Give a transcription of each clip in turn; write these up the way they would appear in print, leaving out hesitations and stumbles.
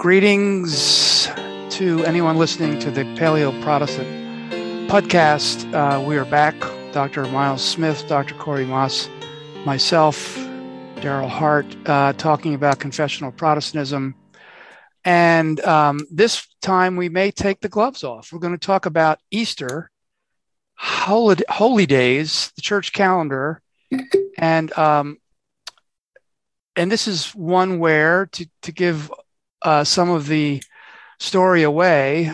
Greetings to anyone listening to the Paleo Protestant podcast. We are back, Dr. Miles Smith, Dr. Corey Moss, myself, Daryl Hart, talking about confessional Protestantism. And this time we may take the gloves off. We're going to talk about Easter, holy days, the church calendar, and this is one where to give some of the story away.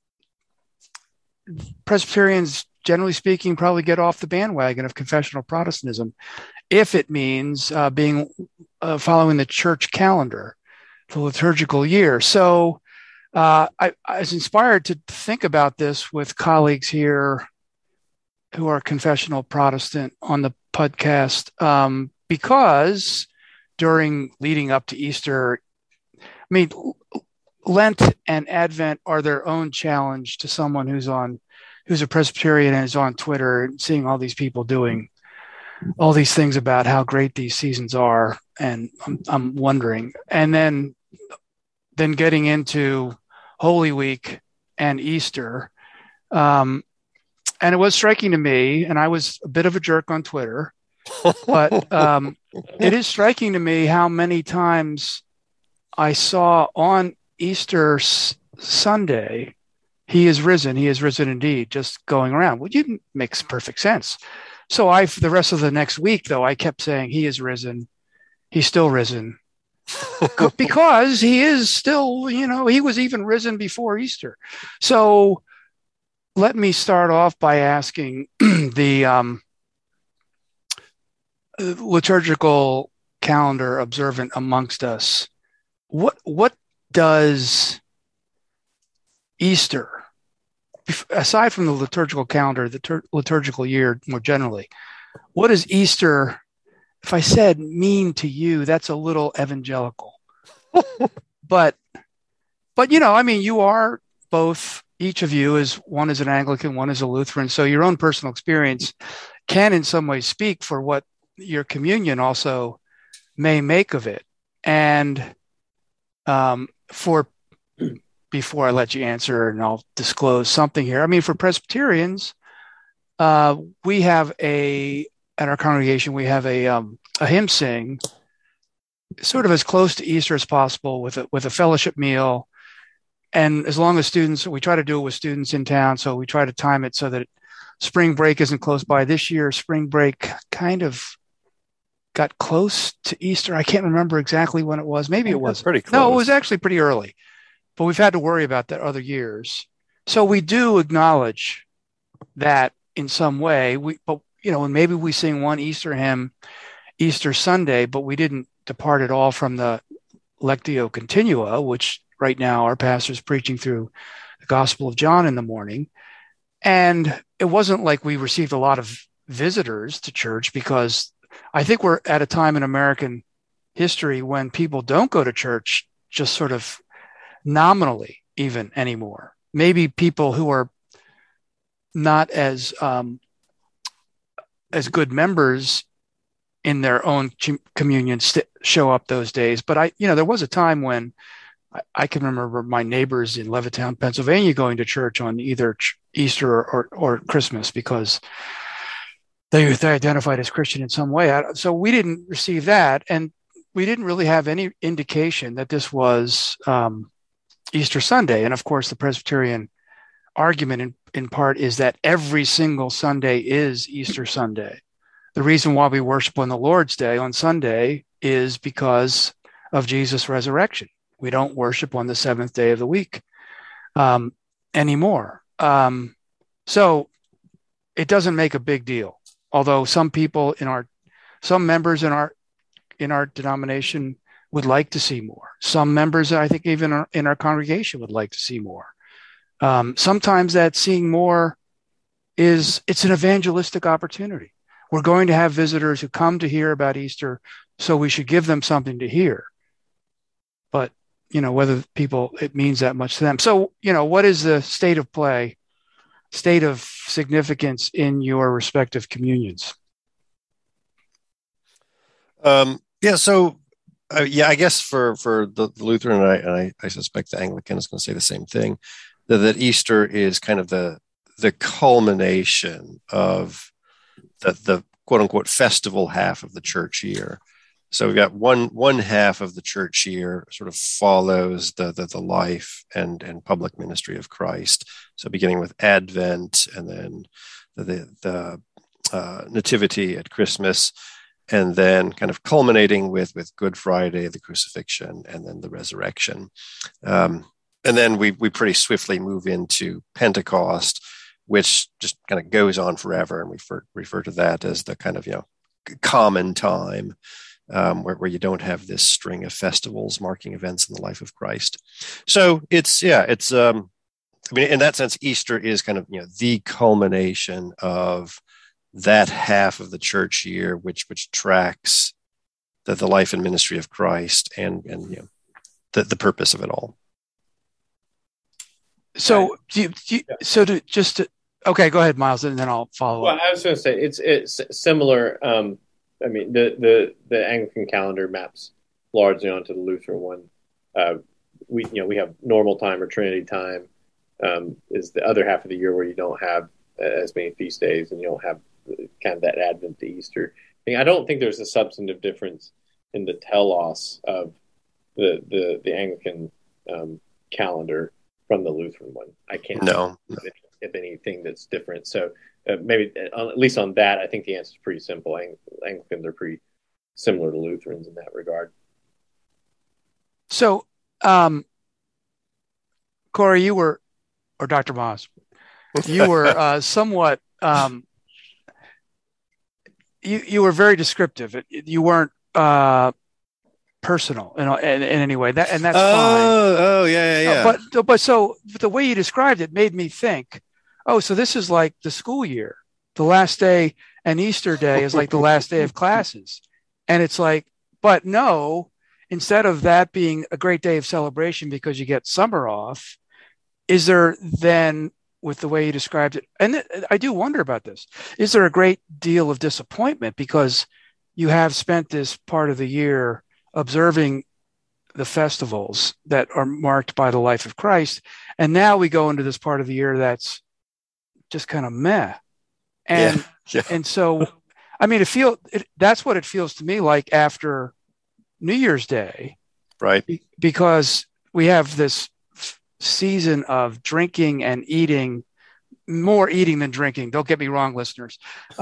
Presbyterians, generally speaking, probably get off the bandwagon of confessional Protestantism if it means following the church calendar, the liturgical year. So I was inspired to think about this with colleagues here who are confessional Protestant on the podcast because leading up to Easter, Lent and Advent are their own challenge to someone who's a Presbyterian and is on Twitter and seeing all these people doing all these things about how great these seasons are. And I'm wondering, and then getting into Holy Week and Easter. And it was striking to me, and I was a bit of a jerk on Twitter, but it is striking to me how many times I saw on Easter Sunday, he is risen indeed, just going around. Well, it makes perfect sense. So the rest of the next week, though, I kept saying he is risen. He's still risen. Because he is still, he was even risen before Easter. So let me start off by asking the liturgical calendar observant amongst us, what does Easter, aside from the liturgical calendar, the liturgical year more generally, what does Easter, if I said mean to you, that's a little evangelical. but you are both, each of you one is an Anglican, one is a Lutheran. So your own personal experience can in some ways speak for what your communion also may make of it. And before I let you answer, and I'll disclose something here. For Presbyterians, we have at our congregation, we have a hymn sing, sort of as close to Easter as possible with a fellowship meal. And as long as we try to do it with students in town, so we try to time it so that spring break isn't close by. This year, spring break kind of got close to Easter. I can't remember exactly when it was. Maybe it was pretty close. No, it was actually pretty early, but we've had to worry about that other years. So we do acknowledge that in some way. And maybe we sing one Easter hymn Easter Sunday, but we didn't depart at all from the Lectio Continua, which right now our pastor's preaching through the Gospel of John in the morning. And it wasn't like we received a lot of visitors to church, because I think we're at a time in American history when people don't go to church just sort of nominally even anymore. Maybe people who are not as good members in their own communion show up those days. But there was a time when I can remember my neighbors in Levittown, Pennsylvania, going to church on either Easter or Christmas because they identified as Christian in some way. So we didn't receive that, and we didn't really have any indication that this was Easter Sunday. And of course, the Presbyterian argument in part is that every single Sunday is Easter Sunday. The reason why we worship on the Lord's Day on Sunday is because of Jesus' resurrection. We don't worship on the seventh day of the week anymore. So it doesn't make a big deal. Although some members in our denomination would like to see more. Some members, I think, even in our congregation would like to see more. Sometimes that seeing more it's an evangelistic opportunity. We're going to have visitors who come to hear about Easter, so we should give them something to hear. But, whether it means that much to them. So, what is the state of play, state of significance in your respective communions? So Yeah, I guess for the Lutheran, I suspect the Anglican is going to say the same thing, that Easter is kind of the culmination of the quote unquote festival half of the church year. So we've got one half of the church year sort of follows the life and public ministry of Christ. So beginning with Advent, and then the nativity at Christmas, and then kind of culminating with Good Friday, the crucifixion, and then the resurrection. And then we pretty swiftly move into Pentecost, which just kind of goes on forever, and we refer to that as the kind of common time, where you don't have this string of festivals marking events in the life of Christ. So it's I mean, in that sense, Easter is kind of the culmination of that half of the church year, which tracks the life and ministry of Christ, and the purpose of it all. So, okay, go ahead, Miles, and then I'll follow up. Well, I was going to say it's similar. I mean, the Anglican calendar maps largely onto the Lutheran one. We have normal time or Trinity time, is the other half of the year where you don't have as many feast days, and you don't have kind of that Advent to Easter thing. I don't think there's a substantive difference in the telos of the Anglican calendar from the Lutheran one. I can't know if anything that's different. So maybe at least on that, I think the answer is pretty simple. Anglicans are pretty similar to Lutherans in that regard. So, Corey, or Dr. Moss, you were somewhat. You were very descriptive. You weren't personal in any way. That's fine. Oh, yeah. But so the way you described it made me think, oh, so this is like the school year. The last day and Easter day is like the last day of classes. And it's like, but no, instead of that being a great day of celebration because you get summer off, is there then, with the way you described it, and I do wonder about this, is there a great deal of disappointment because you have spent this part of the year observing the festivals that are marked by the life of Christ, and now we go into this part of the year that's just kind of meh. And and so, I mean, that's what it feels to me like after New Year's Day, right? Because we have this season of drinking and eating, more eating than drinking. Don't get me wrong, listeners.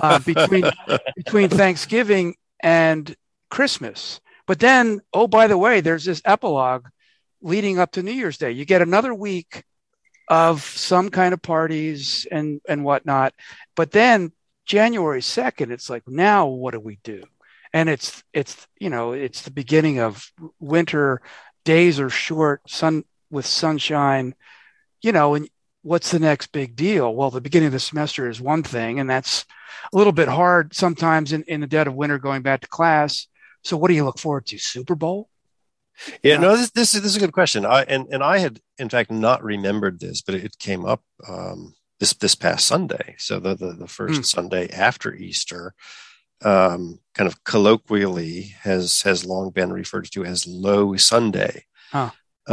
Between Thanksgiving and Christmas, but then, oh, by the way, there's this epilogue leading up to New Year's Day. You get another week of some kind of parties and whatnot, but then January 2nd, it's like, now what do we do? And it's the beginning of winter. Days are short, with sunshine, and what's the next big deal? Well, the beginning of the semester is one thing, and that's a little bit hard sometimes in the dead of winter going back to class. So what do you look forward to? Super Bowl? Yeah, no, this is a good question. I had, in fact, not remembered this, but it came up this past Sunday. So the first Sunday after Easter, kind of colloquially has long been referred to as Low Sunday. Huh.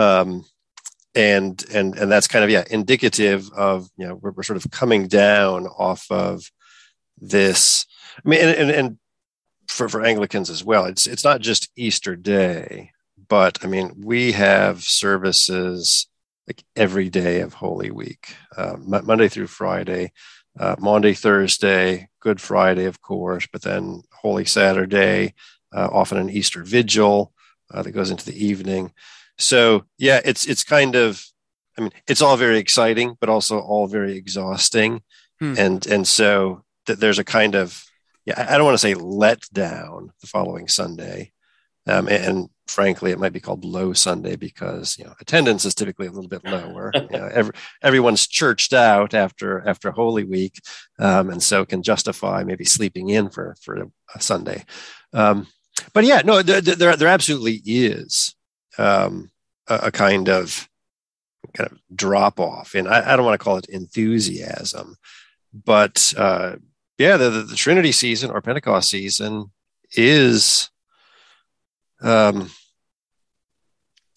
And that's kind of indicative of we're sort of coming down off of this. I mean, and for Anglicans as well, it's not just Easter Day, but I mean, we have services like every day of Holy Week, Monday through Friday, Maundy, Thursday, Good Friday, of course, but then Holy Saturday, often an Easter Vigil that goes into the evening. So yeah, it's kind of, I mean, it's all very exciting, but also all very exhausting. And so there's a kind of, I don't want to say let down the following Sunday. And frankly, it might be called Low Sunday because, attendance is typically a little bit lower. Everyone's churched out after Holy Week. And so can justify maybe sleeping in for a Sunday. But yeah, no, there absolutely is a kind of drop off, and I don't want to call it enthusiasm, but the Trinity season or Pentecost season is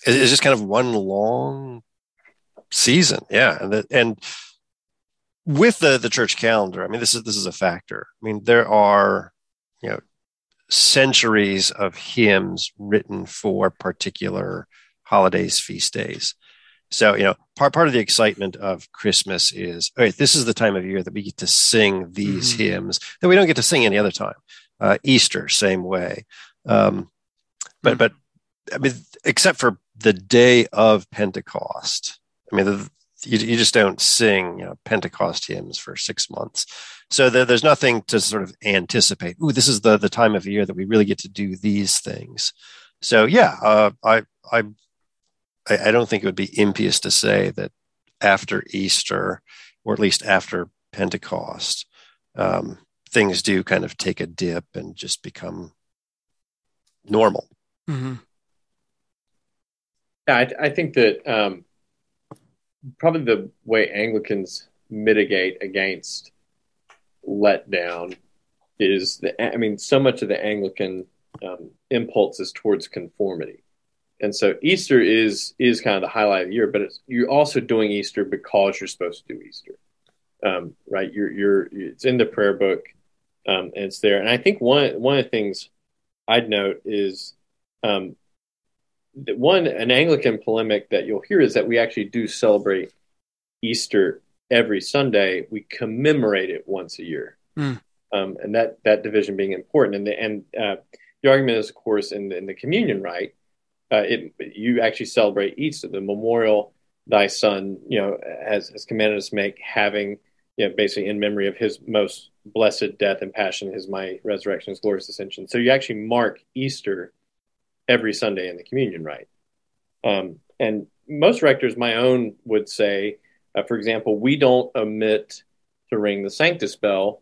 It's just kind of one long season. Yeah. And with the church calendar, I mean, this is a factor. I mean, there are, centuries of hymns written for particular holidays, feast days. So, part of the excitement of Christmas is, all right, this is the time of year that we get to sing these hymns that we don't get to sing any other time. Easter, same way. But I mean, except for the day of Pentecost, I mean, you just don't sing Pentecost hymns for 6 months. So there's nothing to sort of anticipate. Ooh, this is the time of year that we really get to do these things. So yeah, I don't think it would be impious to say that after Easter, or at least after Pentecost, things do kind of take a dip and just become normal. Mm-hmm. Yeah, I think that probably the way Anglicans mitigate against letdown is so much of the Anglican impulse is towards conformity. And so Easter is kind of the highlight of the year, but you're also doing Easter because you're supposed to do Easter, right? It's in the prayer book, and it's there. And I think one of the things I'd note is an Anglican polemic that you'll hear is that we actually do celebrate Easter every Sunday. We commemorate it once a year, and that division being important. And the argument is, of course, in the communion rite. You actually celebrate Easter, the memorial thy son, has commanded us to make, having, basically in memory of his most blessed death and passion, his mighty resurrection, his glorious ascension. So you actually mark Easter every Sunday in the communion rite. And most rectors, my own, would say, for example, we don't omit to ring the Sanctus bell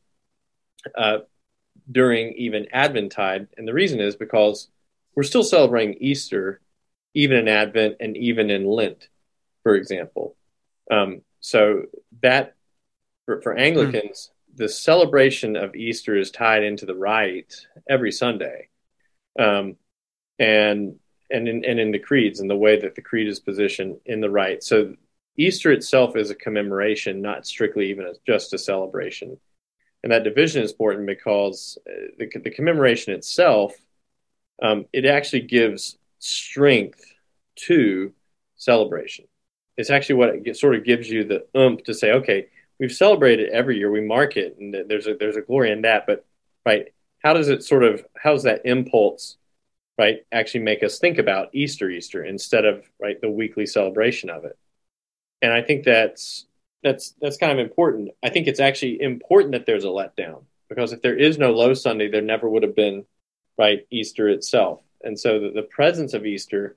during even Adventide. And the reason is because we're still celebrating Easter, even in Advent and even in Lent, for example. So that, for Anglicans, the celebration of Easter is tied into the rite every Sunday, and in the creeds and the way that the creed is positioned in the rite. So Easter itself is a commemoration, not strictly even just a celebration. And that division is important because the commemoration itself, it actually gives strength to celebration. It's actually what it sort of gives you the oomph to say, okay, we've celebrated every year, we mark it, and there's a glory in that. But right, how's that impulse, right, actually make us think about Easter instead of, right, the weekly celebration of it? And I think that's kind of important. I think it's actually important that there's a letdown, because if there is no Low Sunday, there never would have been, right, Easter itself. And so the presence of Easter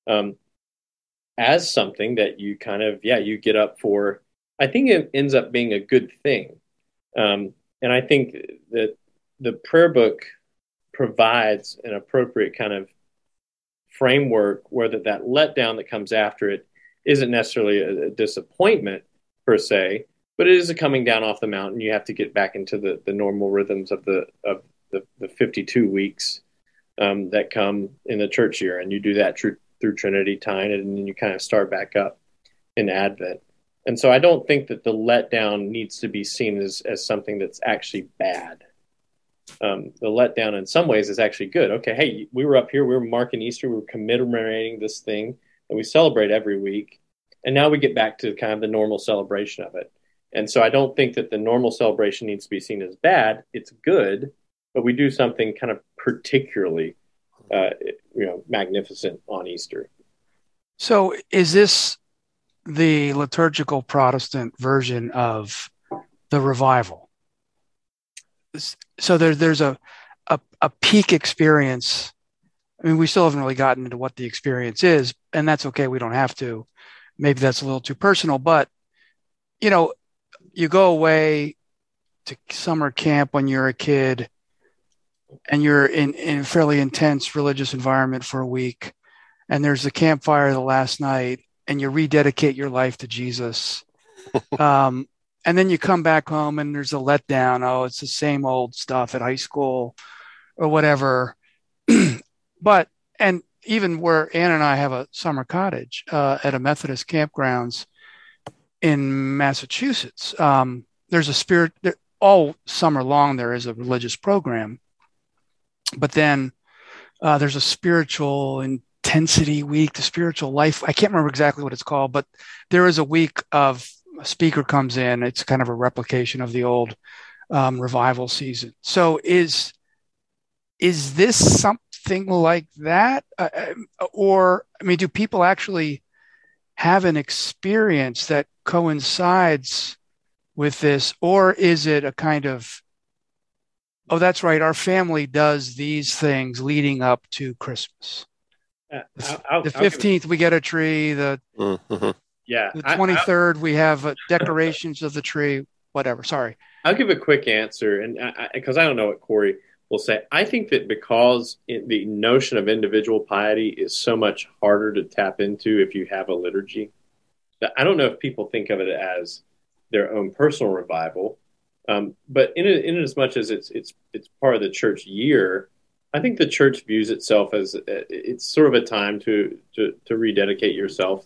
as something that you kind of, you get up for, I think it ends up being a good thing. And I think that the prayer book provides an appropriate kind of framework where that letdown that comes after it isn't necessarily a disappointment per se, but it is a coming down off the mountain. You have to get back into the normal rhythms of the 52 weeks that come in the church year, and you do that through Trinity Time, and then you kind of start back up in Advent. And so I don't think that the letdown needs to be seen as something that's actually bad. The letdown in some ways is actually good. Okay, hey, we were up here, we were marking Easter, we were commemorating this thing that we celebrate every week, and now we get back to kind of the normal celebration of it. And so I don't think that the normal celebration needs to be seen as bad. It's good, but we do something kind of particularly magnificent on Easter. So is this the liturgical Protestant version of the revival? So there's a peak experience. I mean, we still haven't really gotten into what the experience is, and that's okay. We don't have to. Maybe that's a little too personal, but you go away to summer camp when you're a kid, and you're in a fairly intense religious environment for a week, and there's a campfire the last night, and you rededicate your life to Jesus. And then you come back home and there's a letdown. Oh, it's the same old stuff at high school or whatever. But even where Ann and I have a summer cottage at a Methodist campgrounds in Massachusetts, there's a spirit all summer long. There is a religious program, but then there's a spiritual intensity week, the spiritual life. I can't remember exactly what it's called, but there is a week of a speaker comes in. It's kind of a replication of the old revival season. So is this something like that? Or, I mean, do people actually have an experience that coincides with this? Or is it a kind of, oh, that's right, our family does these things leading up to Christmas? The 15th, we get a tree. The 23rd, we have decorations of the tree, whatever. Sorry. I'll give a quick answer, and because I don't know what Corey will say. I think that because the notion of individual piety is so much harder to tap into if you have a liturgy, that I don't know if people think of it as their own personal revival, but in as much as it's part of the church year, I think the church views itself as it's sort of a time to rededicate yourself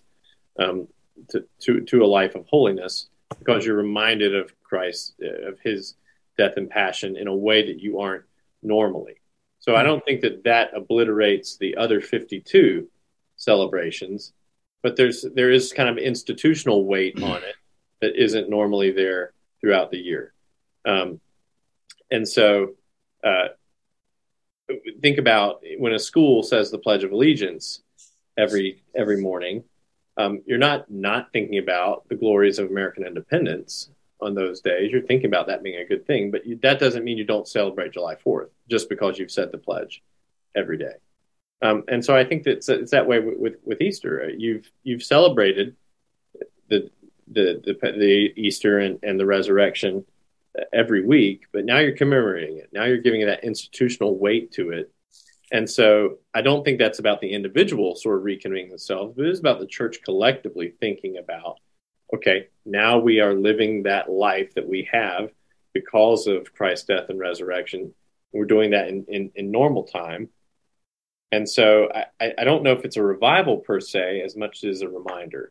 to a life of holiness, because you're reminded of Christ, of his death and passion in a way that you aren't normally. So I don't think that obliterates the other 52 celebrations, but there is kind of institutional weight on it that isn't normally there throughout the year. And so think about when a school says the Pledge of Allegiance every morning. You're not thinking about the glories of American independence on those days. You're thinking about that being a good thing, but that doesn't mean you don't celebrate July 4th just because you've said the pledge every day. And so I think that it's that way with Easter. You've celebrated the Easter and the resurrection every week, but now you're commemorating it. Now you're giving it that institutional weight to it. And so I don't think that's about the individual sort of reconvening themselves, but it is about the church collectively thinking about, okay, now we are living that life that we have because of Christ's death and resurrection. We're doing that in normal time. And so I don't know if it's a revival per se as much as a reminder.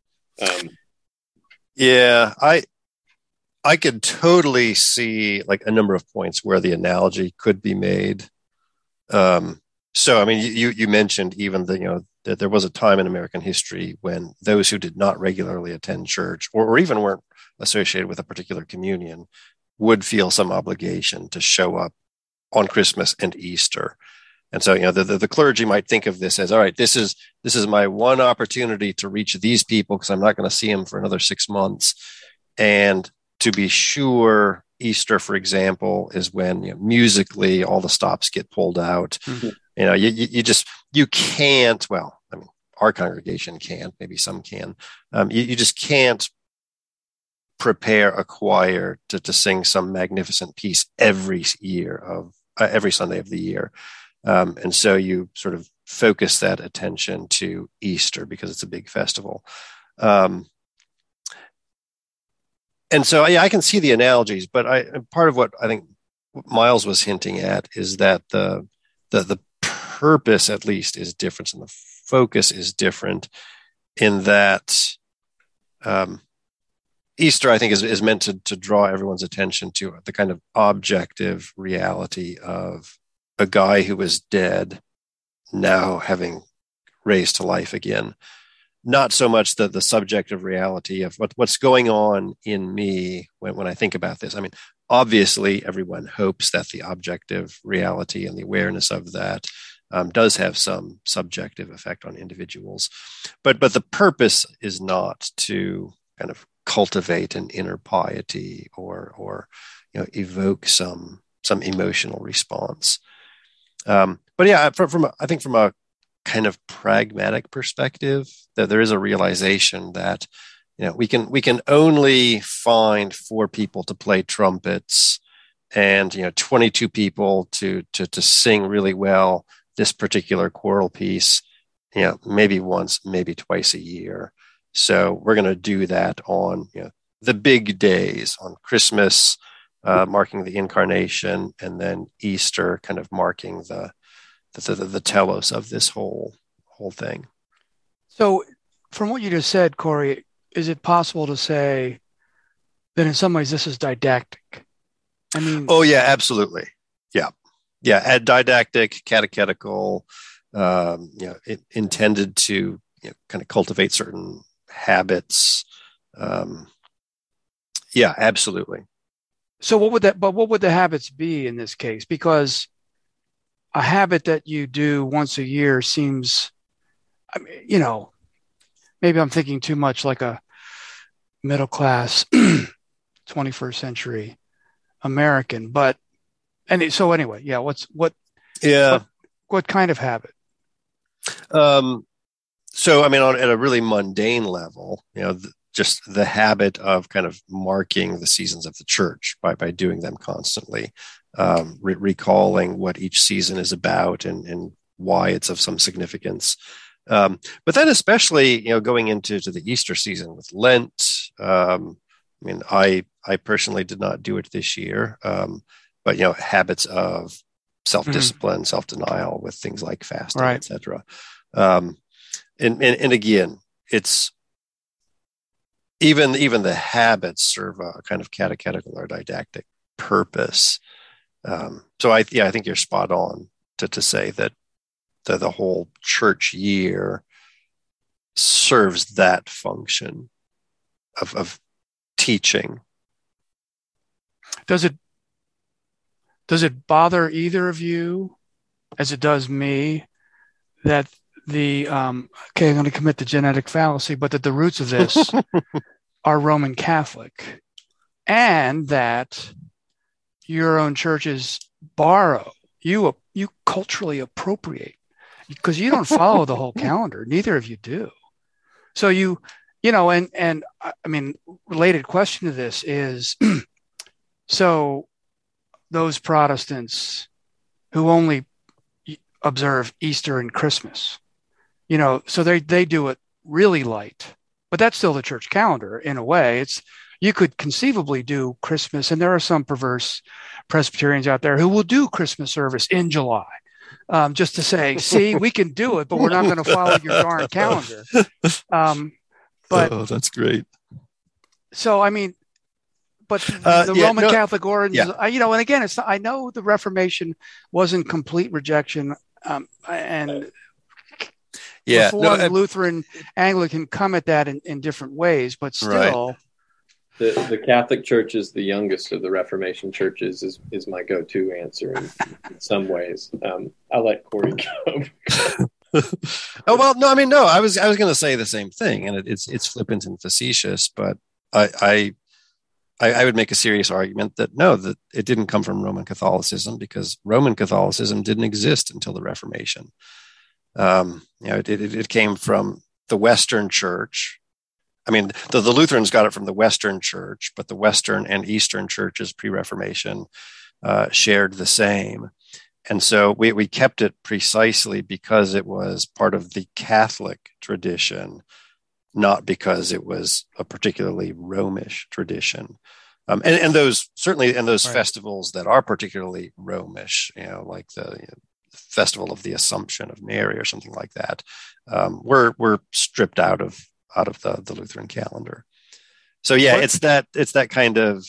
Yeah, I could totally see like a number of points where the analogy could be made. So, I mean, you mentioned even that there was a time in American history when those who did not regularly attend church or even weren't associated with a particular communion would feel some obligation to show up on Christmas and Easter. And so, the clergy might think of this as, all right, this is my one opportunity to reach these people because I'm not going to see them for another 6 months. And to be sure, Easter, for example, is when musically all the stops get pulled out. Mm-hmm. You can't. Well, I mean, our congregation can't. Maybe some can. You just can't prepare a choir to sing some magnificent piece every Sunday of the year. And so you sort of focus that attention to Easter because it's a big festival. And so, yeah, I can see the analogies, but part of what I think Miles was hinting at is that the purpose, at least, is different, and the focus is different. In that, Easter, I think, is meant to draw everyone's attention to the kind of objective reality of a guy who was dead now having raised to life again. Not so much the subjective reality of what's going on in me when I think about this. I mean, obviously, everyone hopes that the objective reality and the awareness of that does have some subjective effect on individuals. But the purpose is not to kind of cultivate an inner piety or evoke some emotional response. But yeah, I think from a kind of pragmatic perspective, that there is a realization that we can only find 4 people to play trumpets and 22 people to sing really well this particular choral piece, maybe once, maybe twice a year. So we're going to do that on the big days, on Christmas, marking the incarnation, and then Easter, kind of marking the telos of this whole thing. So, from what you just said, Corey, is it possible to say that in some ways this is didactic? I mean, oh yeah, absolutely, yeah, didactic, catechetical, intended to kind of cultivate certain habits. Yeah, absolutely. so what would the habits be in this case? Because a habit that you do once a year seems, I mean, maybe I'm thinking too much like a middle class 21st century American, but so anyway, yeah, Yeah. what kind of habit? So I mean, at a really mundane level, just the habit of kind of marking the seasons of the church by doing them constantly, recalling what each season is about and why it's of some significance. But then especially, going into the Easter season with Lent. I mean, I personally did not do it this year, but habits of self-discipline, self-denial with things like fasting, Right. etc. And again, it's even the habits serve a kind of catechetical or didactic purpose. So I think you're spot on to say that the whole church year serves that function of teaching. Does it bother either of you, as it does me, that I'm going to commit the genetic fallacy, but that the roots of this are Roman Catholic, and that your own churches borrow, you culturally appropriate, because you don't follow the whole calendar. Neither of you do. So and I mean, related question to this is, so those Protestants who only observe Easter and Christmas, so they do it really light, but that's still the church calendar in a way. You could conceivably do Christmas, and there are some perverse Presbyterians out there who will do Christmas service in July, just to say, see, we can do it, but we're not going to follow your darn calendar. But that's great. So, I mean, but the Roman Catholic origins, and again, I know the Reformation wasn't complete rejection, and Reformed, Lutheran, Anglican come at that in different ways, but still. Right. The Catholic Church is the youngest of the Reformation churches is my go-to answer in some ways. I'll let Corey go. Oh, well, no, I mean, no, I was going to say the same thing, and it's flippant and facetious, but I would make a serious argument that that it didn't come from Roman Catholicism, because Roman Catholicism didn't exist until the Reformation. It came from the Western Church. I mean, the Lutherans got it from the Western Church, but the Western and Eastern churches pre-Reformation shared the same. And so we kept it precisely because it was part of the Catholic tradition, not because it was a particularly Romish tradition. And those certainly, and those festivals that are particularly Romish, like the Festival of the Assumption of Mary or something like that, were stripped out of the Lutheran calendar. So yeah, it's that kind of,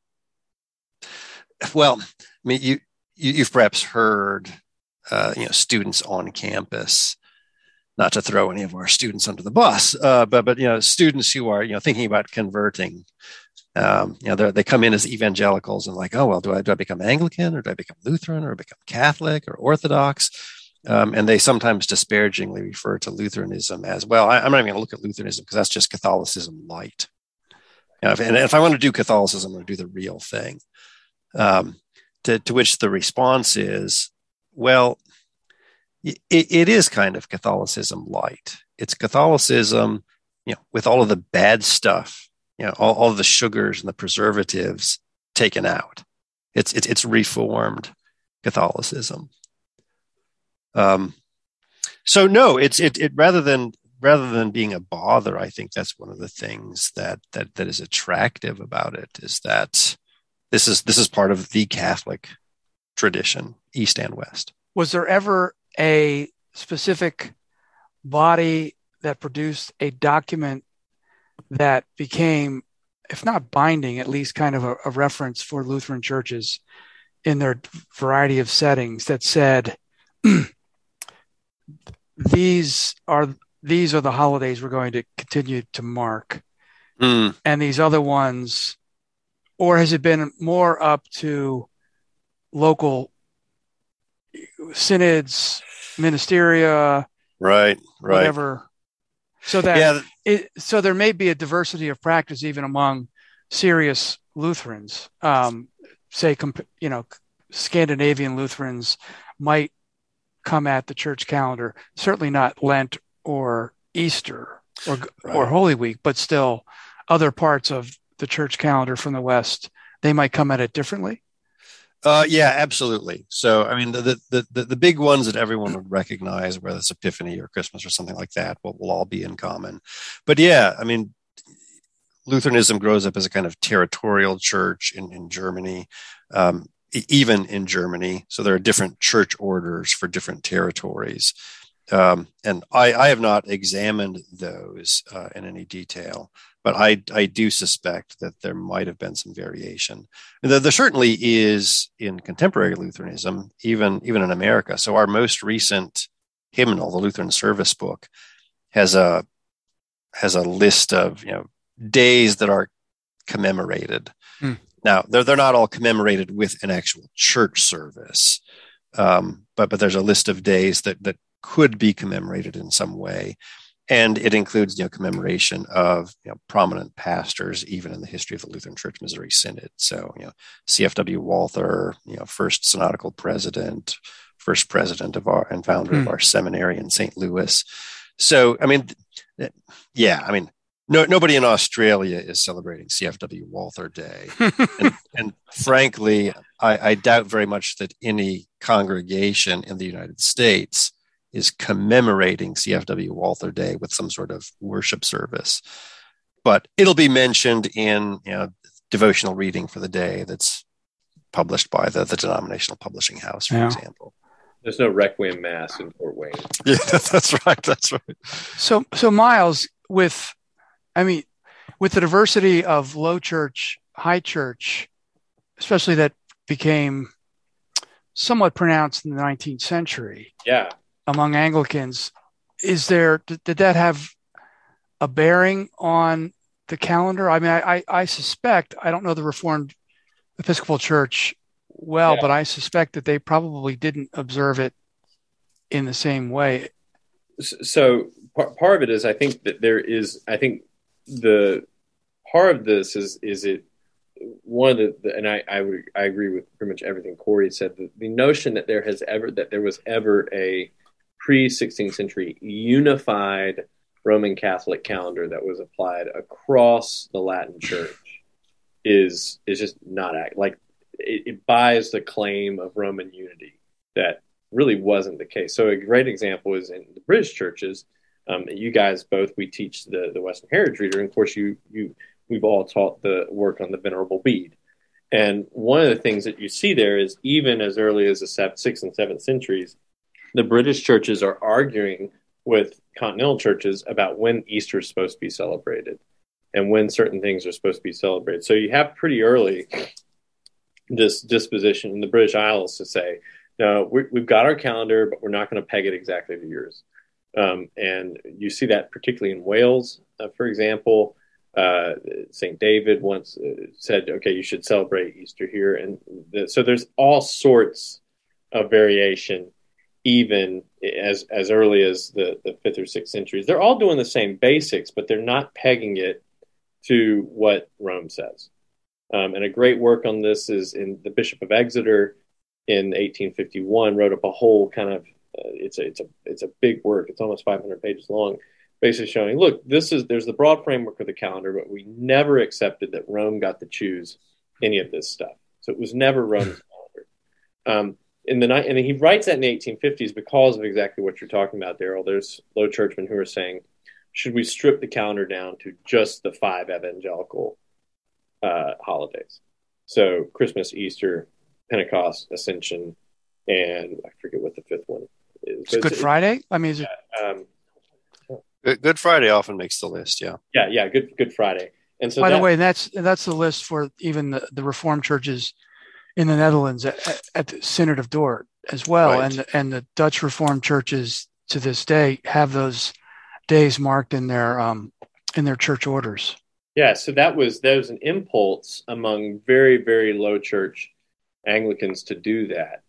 well, I mean, you've perhaps heard, students on campus, not to throw any of our students under the bus, but students who are, thinking about converting, they come in as evangelicals and like, oh, well, do I become Anglican, or do I become Lutheran, or become Catholic or Orthodox? And they sometimes disparagingly refer to Lutheranism as, well, I'm not even going to look at Lutheranism because that's just Catholicism light. And if I want to do Catholicism, I'm going to do the real thing. To which the response is, well, it is kind of Catholicism light. It's Catholicism, with all of the bad stuff, all of the sugars and the preservatives taken out. It's reformed Catholicism. So no, it rather than being a bother, I think that's one of the things that is attractive about it, is that this is part of the Catholic tradition, East and West. Was there ever a specific body that produced a document that became, if not binding, at least kind of a reference for Lutheran churches in their variety of settings that said, these are the holidays we're going to continue to mark. And these other ones, or has it been more up to local synods, ministeria, right, whatever, so that so there may be a diversity of practice even among serious Lutherans. Say, Scandinavian Lutherans might come at the church calendar, certainly not Lent or Easter or Holy Week, but still other parts of the church calendar from the West, they might come at it differently. Yeah, absolutely. So, I mean, the big ones that everyone would recognize, whether it's Epiphany or Christmas or something like that, will all be in common. But yeah, I mean, Lutheranism grows up as a kind of territorial church in Germany, even in Germany. So there are different church orders for different territories. And I have not examined those in any detail, but I do suspect that there might have been some variation. There certainly is in contemporary Lutheranism, even in America. So our most recent hymnal, the Lutheran Service Book, has a list of days that are commemorated. Now they're not all commemorated with an actual church service, but there's a list of days that could be commemorated in some way. And it includes, commemoration of prominent pastors, even in the history of the Lutheran Church Missouri Synod. So, C.F.W. Walther, first synodical president, first president of and founder of our seminary in St. Louis. So, I mean, nobody in Australia is celebrating C.F.W. Walther Day, and frankly, I doubt very much that any congregation in the United States is commemorating C.F.W. Walther Day with some sort of worship service. But it'll be mentioned in devotional reading for the day that's published by the denominational publishing house, for example. There's no Requiem Mass in Fort Wayne. Yeah, that's right. That's right. So Miles, with the diversity of low church, high church, especially that became somewhat pronounced in the 19th century. Yeah. Among Anglicans, did that have a bearing on the calendar? I mean, I suspect, I don't know the Reformed Episcopal Church well, but I suspect that they probably didn't observe it in the same way. So part of it is, I think that the part of this is it one of the, and I agree with pretty much everything Corey said, the notion that there was ever a pre-16th century unified Roman Catholic calendar that was applied across the Latin Church is just not like it buys the claim of Roman unity that really wasn't the case. So a great example is in the British churches. You guys both, we teach the Western Heritage Reader, and of course we've all taught the work on the Venerable Bede. And one of the things that you see there is even as early as the 6th and 7th centuries, the British churches are arguing with continental churches about when Easter is supposed to be celebrated and when certain things are supposed to be celebrated. So you have pretty early this disposition in the British Isles to say, no, we've got our calendar, but we're not going to peg it exactly to yours. And you see that particularly in Wales, for example. St. David once said, okay, you should celebrate Easter here. And so there's all sorts of variation, even as early as the 5th or 6th centuries. They're all doing the same basics, but they're not pegging it to what Rome says. And a great work on this is in the Bishop of Exeter in 1851 wrote up a whole kind of, it's a big work. It's almost 500 pages long, basically showing, look, there's the broad framework of the calendar, but we never accepted that Rome got to choose any of this stuff. So it was never Rome's calendar. And he writes that in the 1850s because of exactly what you're talking about, Daryl. There's low churchmen who are saying, should we strip the calendar down to just the 5 evangelical holidays? So Christmas, Easter, Pentecost, Ascension, and I forget what the 5th one is. It's Good Friday. I mean, is it? Good Friday often makes the list. Yeah. Yeah. Good Friday. And so, by the way, that's the list for even the Reformed churches in the Netherlands at the Synod of Dort as well, right. and the Dutch Reformed churches to this day have those days marked in their church orders. Yeah. So that was an impulse among very, very low church Anglicans to do that.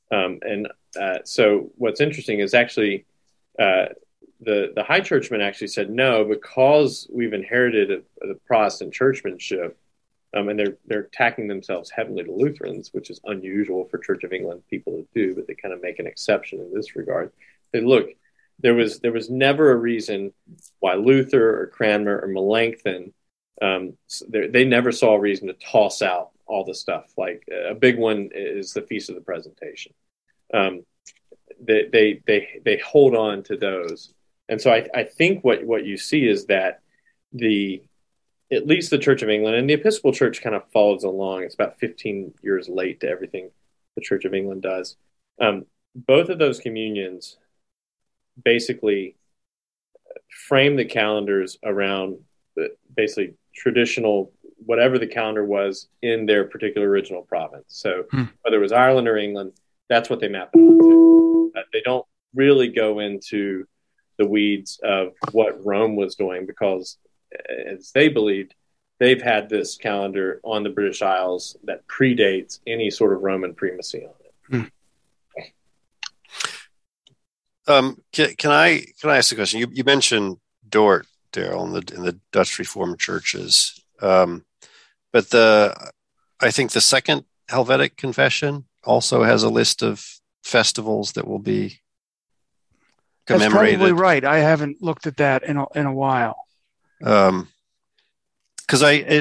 So what's interesting is actually the high churchmen actually said no, because we've inherited the Protestant churchmanship, and they're attacking themselves heavily to Lutherans, which is unusual for Church of England people to do, but they kind of make an exception in this regard. They look, there was never a reason why Luther or Cranmer or Melanchthon, they never saw a reason to toss out all the stuff. Like a big one is the Feast of the Presentation. They hold on to those. And so I think what you see is that at least the Church of England and the Episcopal Church kind of follows along. It's about 15 years late to everything the Church of England does. Both of those communions basically frame the calendars around basically traditional, whatever the calendar was in their particular original province. So whether it was Ireland or England, that's what they map it onto. They don't really go into the weeds of what Rome was doing, because as they believed, they've had this calendar on the British Isles that predates any sort of Roman primacy on it. Can I ask a question? You mentioned Dort, Daryl, in the Dutch Reformed churches, but I think the Second Helvetic Confession also has a list of festivals that will be commemorated. That's probably right. I haven't looked at that in a while. Because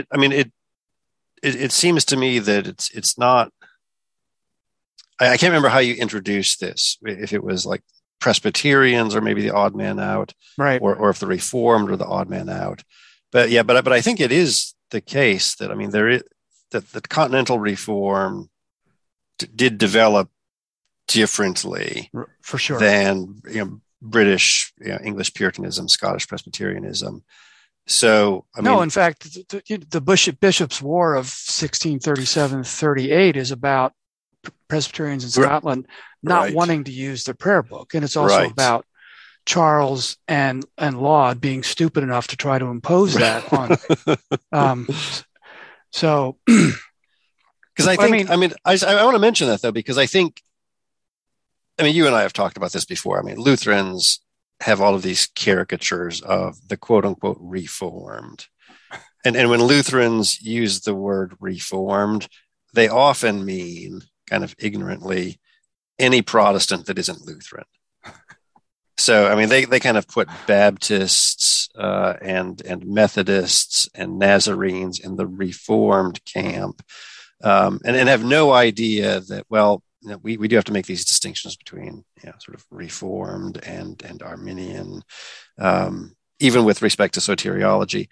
it seems to me that it's not. I can't remember how you introduced this. If it was like Presbyterians or maybe the odd man out, right? Or if the Reformed or the odd man out. But I think it is the case that there is that the Continental Reform did develop differently, for sure, than British, English Puritanism, Scottish Presbyterianism. So in fact, the Bishops' War of 1637-38 is about Presbyterians in Scotland not wanting to use the prayer book, and it's also about Charles and Laud being stupid enough to try to impose that on. So, because I want to mention that though, because I think, you and I have talked about this before. Lutherans have all of these caricatures of the quote unquote Reformed. And when Lutherans use the word Reformed, they often mean, kind of ignorantly, any Protestant that isn't Lutheran. So, they kind of put Baptists and Methodists and Nazarenes in the Reformed camp, and have no idea that, we do have to make these distinctions between sort of Reformed and Arminian, even with respect to soteriology.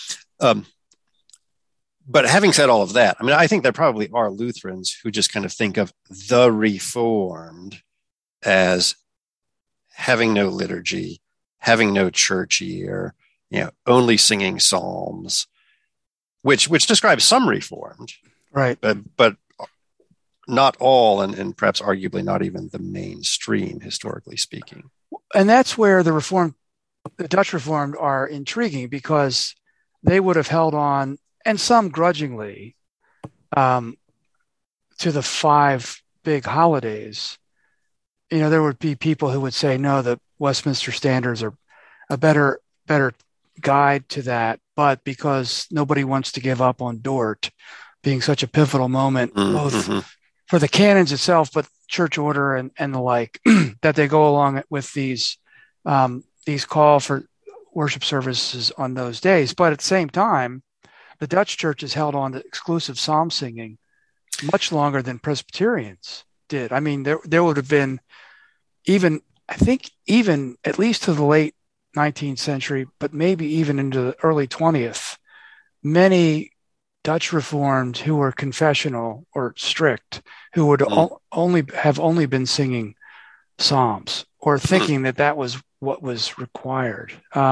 But having said all of that, I think there probably are Lutherans who just kind of think of the Reformed as having no liturgy, having no church year, only singing psalms, which describes some Reformed, right? But not all, and perhaps arguably not even the mainstream, historically speaking. And that's where the Dutch Reformed are intriguing, because they would have held on, and some grudgingly, to the 5 big holidays. There would be people who would say, no, the Westminster Standards are a better guide to that. But because nobody wants to give up on Dort being such a pivotal moment, both for the canons itself, but church order and the like, that they go along with these call for worship services on those days. But at the same time, the Dutch churches held on to exclusive psalm singing much longer than Presbyterians did. There would have been even at least to the late 19th century, but maybe even into the early 20th, many Dutch Reformed who were confessional or strict, who would only been singing Psalms or thinking that was what was required.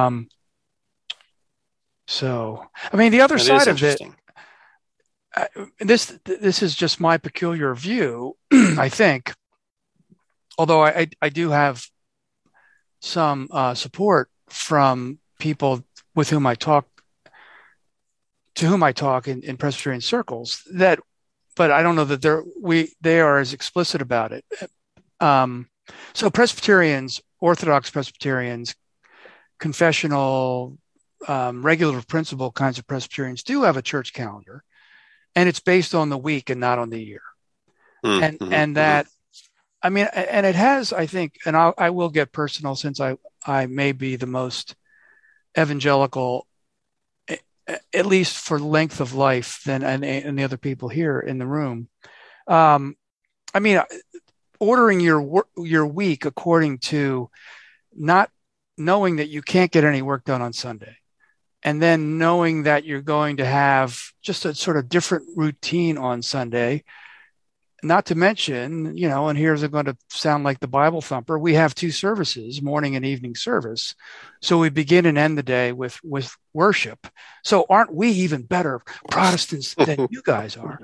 So, I mean, the other side of it, this is just my peculiar view, I think, although I do have some support from people with whom I talk, to whom I talk in Presbyterian circles, but I don't know that they are as explicit about it. So Presbyterians, Orthodox Presbyterians, confessional, regular principle kinds of Presbyterians do have a church calendar, and it's based on the week and not on the year. And that, I mean, and it has, I think, and I will get personal since I may be the most evangelical, at least for length of life, than any other people here in the room. I mean, ordering your week according to not knowing that you can't get any work done on Sunday, and then knowing that you're going to have just a sort of different routine on Sunday. Not to mention, and here's going to sound like the Bible thumper, we have 2 services, morning and evening service. So we begin and end the day with worship. So aren't we even better Protestants than you guys are?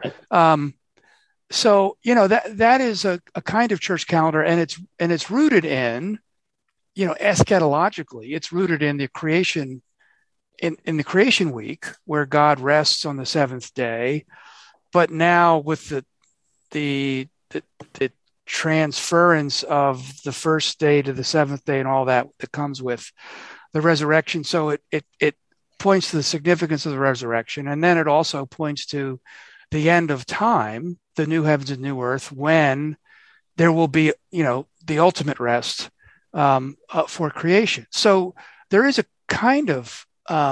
So, that is a kind of church calendar, and it's rooted in, eschatologically, it's rooted in the creation, in the creation week where God rests on the 7th day. But now with the transference of the first day to the 7th day and all that comes with the resurrection. So it points to the significance of the resurrection. And then it also points to the end of time, the new heavens and new earth, when there will be, the ultimate rest for creation. So there is a kind of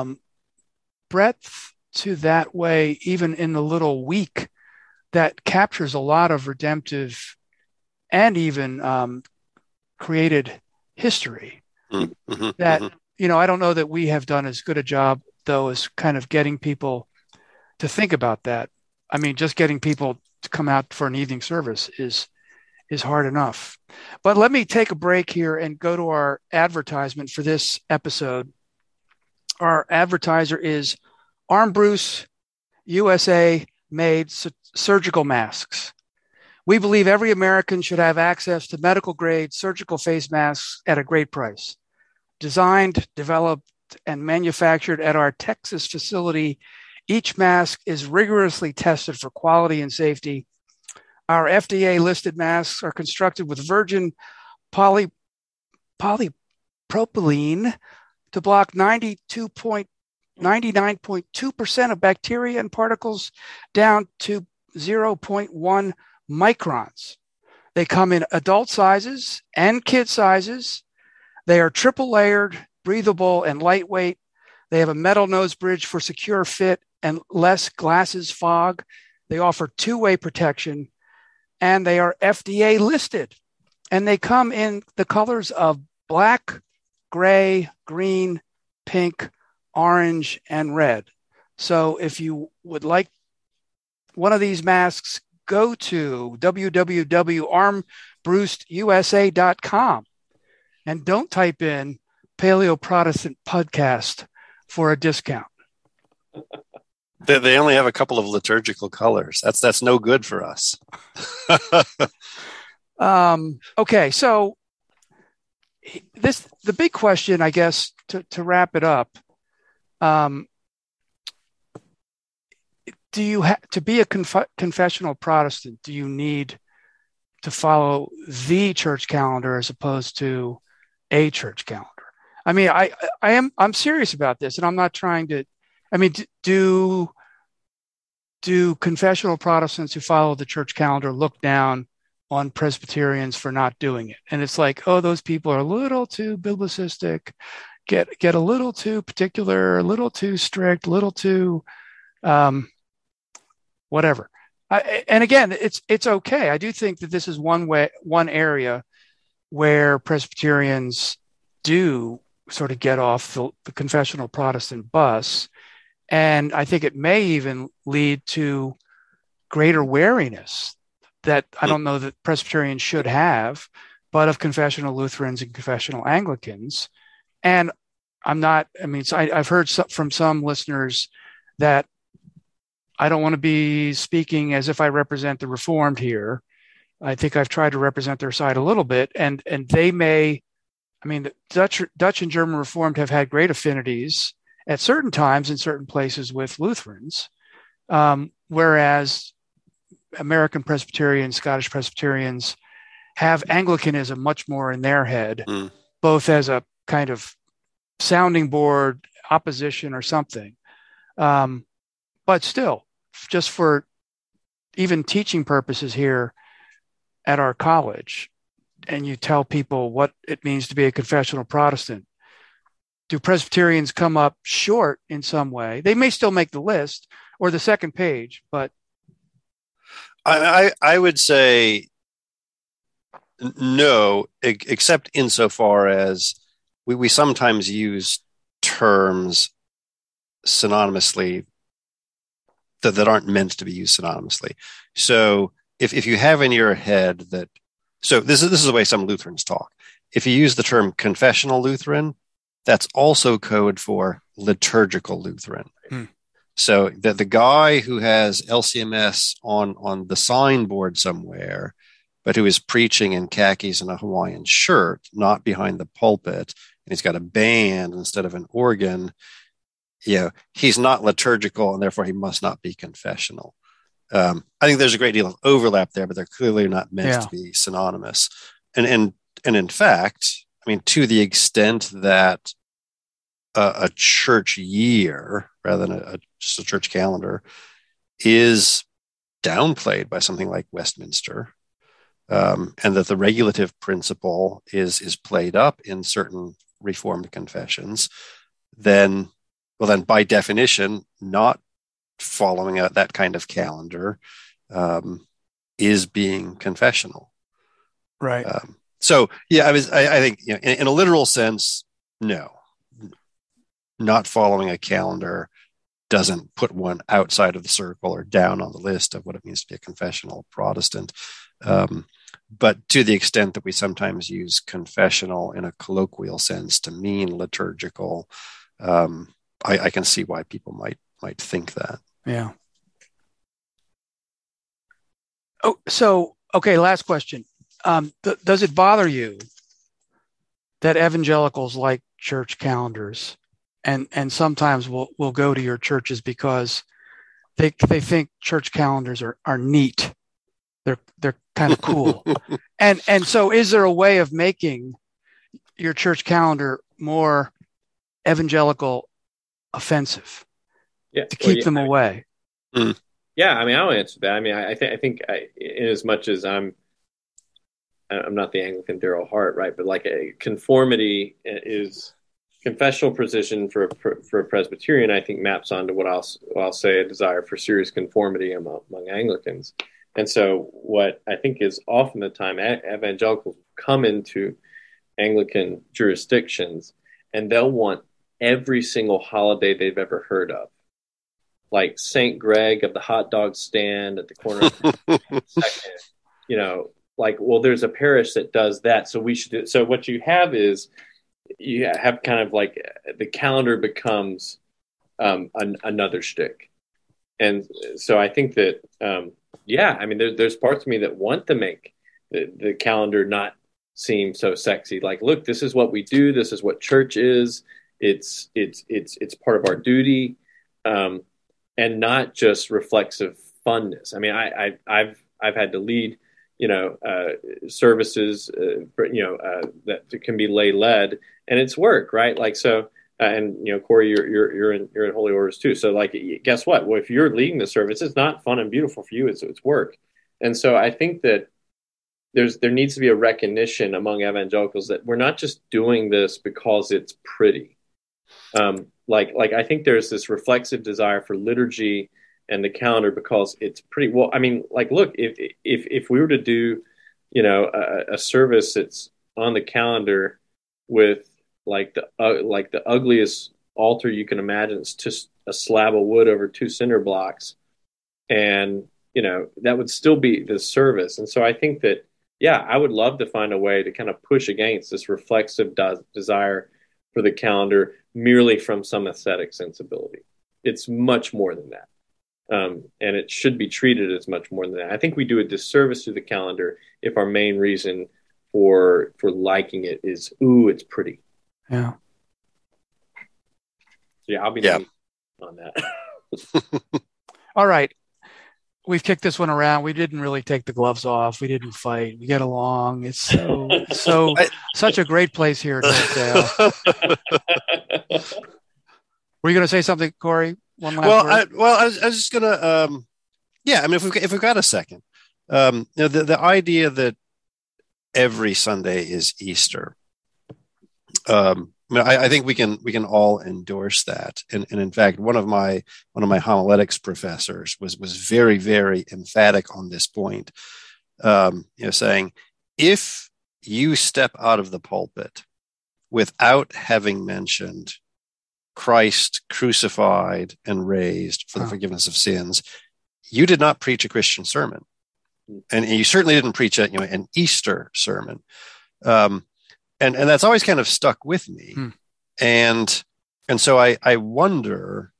breadth to that way, even in the little week, that captures a lot of redemptive and even created history. That, I don't know that we have done as good a job, though, as kind of getting people to think about that. I mean, just getting people to come out for an evening service is hard enough. But let me take a break here and go to our advertisement for this episode. Our advertiser is Armbruster USA made surgical masks. We believe every American should have access to medical grade surgical face masks at a great price. Designed, developed, and manufactured at our Texas facility, each mask is rigorously tested for quality and safety. Our FDA listed masks are constructed with virgin polypropylene to block 99.2% of bacteria and particles down to 0.1 microns. They come in adult sizes and kid sizes. They are triple layered, breathable, and lightweight. They have a metal nose bridge for secure fit and less glasses fog. They offer 2-way protection, and they are FDA listed. And they come in the colors of black, gray, green, pink, orange, and red. So if you would like one of these masks, go to www.armbrustusa.com and don't type in Paleo Protestant Podcast for a discount. They only have a couple of liturgical colors. That's no good for us. Okay, so the big question, I guess, to wrap it up, do you to be a confessional Protestant, do you need to follow the church calendar as opposed to a church calendar? I mean, I'm serious about this, and I'm not trying to. I mean, do confessional Protestants who follow the church calendar look down on Presbyterians for not doing it? And it's like, oh, those people are a little too biblicistic, get a little too particular, a little too strict, a little too whatever. And again, it's okay. I do think that this is one area where Presbyterians do sort of get off the confessional Protestant bus. And I think it may even lead to greater wariness that I don't know that Presbyterians should have, but of confessional Lutherans and confessional Anglicans. And I've heard from some listeners that I don't want to be speaking as if I represent the Reformed here. I think I've tried to represent their side a little bit, and they may, the Dutch and German Reformed have had great affinities at certain times in certain places with Lutherans, whereas American Presbyterians, Scottish Presbyterians have Anglicanism much more in their head, both as a kind of sounding board, opposition, or something. But still, just for even teaching purposes here at our college, and you tell people what it means to be a confessional Protestant, do Presbyterians come up short in some way? They may still make the list or the second page, but I would say no, except insofar as we sometimes use terms synonymously that aren't meant to be used synonymously. So if you have in your head that, so this is the way some Lutherans talk. If you use the term confessional Lutheran, that's also code for liturgical Lutheran. So that the guy who has LCMS on the signboard somewhere, but who is preaching in khakis and a Hawaiian shirt, not behind the pulpit, and he's got a band instead of an organ, he's not liturgical, and therefore he must not be confessional. I think there's a great deal of overlap there, but they're clearly not meant to be synonymous. And in fact, to the extent that a church year rather than just a church calendar is downplayed by something like Westminster, and that the regulative principle is played up in certain Reformed confessions, then by definition, not following that kind of calendar is being confessional. Right. I think in a literal sense, no. Not following a calendar doesn't put one outside of the circle or down on the list of what it means to be a confessional Protestant. But to the extent that we sometimes use confessional in a colloquial sense to mean liturgical, I can see why people might think that. Yeah. Oh, so, okay, last question. Does it bother you that evangelicals like church calendars and sometimes will go to your churches because they think church calendars are neat? They're kind of cool. and so is there a way of making your church calendar more evangelical offensive to keep them away? Yeah, I'll answer that. I think in as much as I'm not the Anglican Daryl Hart, right? But like a conformity is confessional precision for a Presbyterian. I think maps onto what I'll say a desire for serious conformity among Anglicans. And so what I think is often the time evangelicals come into Anglican jurisdictions and they'll want every single holiday they've ever heard of. Like St. Greg of the hot dog stand at the corner of the second, there's a parish that does that. So we should do it. So what you have is you have kind of like the calendar becomes another shtick. And so I think that, there's parts of me that want to make the calendar not seem so sexy. Like, look, this is what we do. This is what church is. It's part of our duty, and not just reflexive funness. I've had to lead, services, that can be lay-led, and it's work, right? Like so. And Corey, you're in Holy Orders too. So like, guess what? Well, if you're leading the service, it's not fun and beautiful for you. It's work. And so I think that there needs to be a recognition among evangelicals that we're not just doing this because it's pretty. Like I think there's this reflexive desire for liturgy and the calendar because it's pretty. Well, look, if we were to do, a service that's on the calendar with like the ugliest altar you can imagine. It's just a slab of wood over 2 cinder blocks. And, that would still be the service. And so I think that yeah, I would love to find a way to kind of push against this reflexive desire for the calendar merely from some aesthetic sensibility. It's much more than that. And it should be treated as much more than that. I think we do a disservice to the calendar if our main reason for liking it is, ooh, it's pretty. Yeah. Yeah, I'll be on that. All right. We've kicked this one around. We didn't really take the gloves off. We didn't fight. We get along. It's such a great place here at Hillsdale. Were you going to say something, Corey? One last word? I was just going to, I mean, if we've got a second, the idea that every Sunday is Easter, I think we can all endorse that. And in fact, one of my homiletics professors was very, very emphatic on this point, saying, if you step out of the pulpit without having mentioned Christ crucified and raised for the forgiveness of sins, you did not preach a Christian sermon, and you certainly didn't preach an Easter sermon. And that's always kind of stuck with me, and so I wonder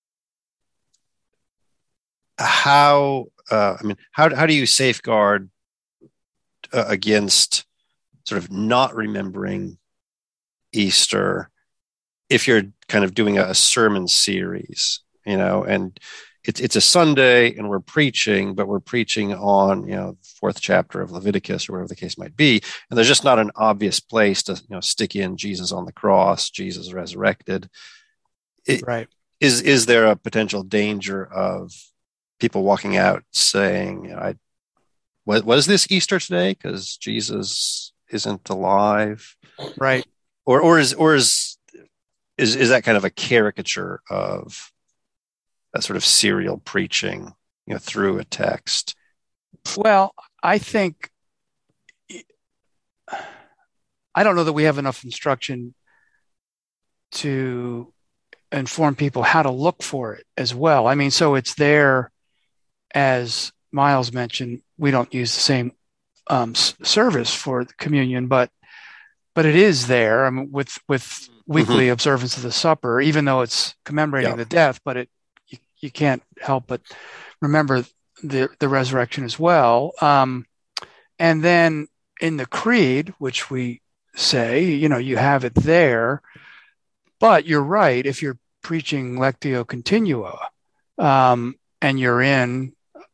how do you safeguard against sort of not remembering Easter if you're kind of doing a sermon series, and it's a Sunday and we're preaching, but we're preaching on, the fourth chapter of Leviticus or whatever the case might be. And there's just not an obvious place to, stick in Jesus on the cross, Jesus resurrected. Right. Is there a potential danger of people walking out saying, was this Easter today? Because Jesus isn't alive. Right. Or is that kind of a caricature of that sort of serial preaching, through a text? Well, I think, I don't know that we have enough instruction to inform people how to look for it as well. I mean, so it's there, as Miles mentioned, we don't use the same service for the communion, but it is there. I mean, with weekly observance of the supper, even though it's commemorating the death, but you can't help but remember the resurrection as well. And then in the creed, which we say, you have it there, but you're right. If you're preaching Lectio Continua, and you're in,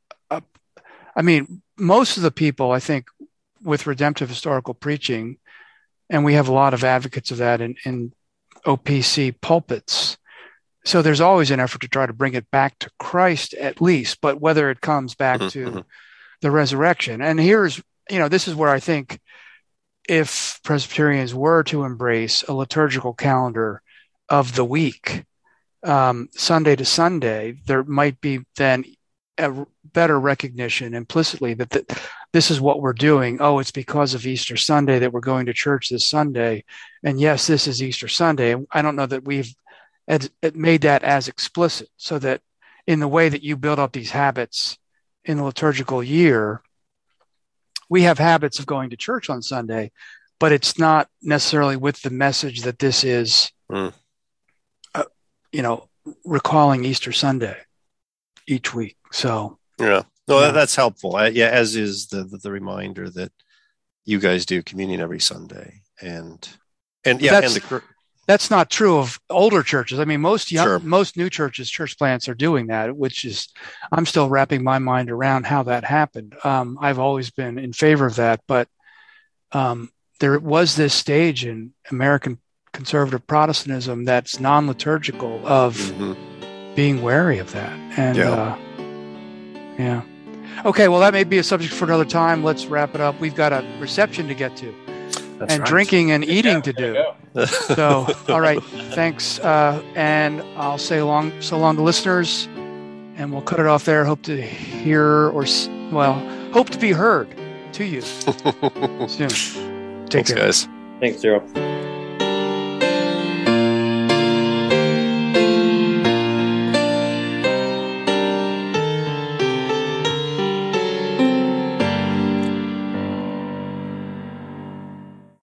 most of the people, I think, with redemptive historical preaching, and we have a lot of advocates of that in OPC pulpits. So there's always an effort to try to bring it back to Christ at least, but whether it comes back to the resurrection. And this is where I think if Presbyterians were to embrace a liturgical calendar of the week, Sunday to Sunday, there might be then a better recognition implicitly that this is what we're doing. Oh, it's because of Easter Sunday that we're going to church this Sunday. And yes, this is Easter Sunday. I don't know that we've made that as explicit, so that in the way that you build up these habits in the liturgical year, we have habits of going to church on Sunday, but it's not necessarily with the message that this is, recalling Easter Sunday each week. So, that's helpful. As is the reminder that you guys do communion every Sunday, and that's not true of older churches. I mean, most new churches, church plants are doing that, which is, I'm still wrapping my mind around how that happened. I've always been in favor of that, but there was this stage in American conservative Protestantism that's non-liturgical of being wary of that. And okay, well, that may be a subject for another time. Let's wrap it up. We've got a reception to get to. That's and right. Drinking and eating to do. So, all right, thanks. And I'll say so long to listeners, and we'll cut it off there. Hope to hear hope to be heard to you soon. Thanks, guys. Thanks, Cyril.